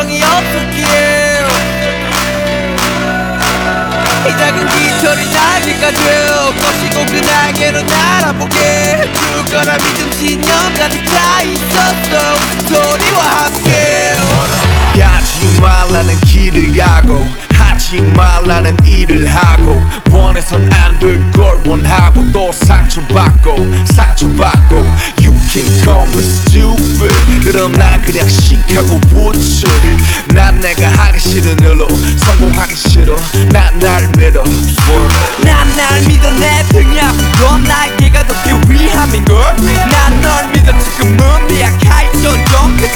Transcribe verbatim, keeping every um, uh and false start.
걱정이 없었기에 이 작은 깃털이 날개가져 거시고 그 날개로 날아보게 해줄 거라 믿음 신념 가득 차 있었어 소리와 함께 가지 말라는 길을 가고 하지 말라는 일을 하고 원해선 안 될 걸 원하고 또 상처받고 상처받고 You can call me stupid 그럼 난 그냥 시카고 붙여 난 내가 하기 싫은 일로 성공하기 싫어 난 날 믿어 난 날 믿어 내 등이 아픈 건 날개가 더 위함인걸 난 널 믿어 지금은 미약할 정도 그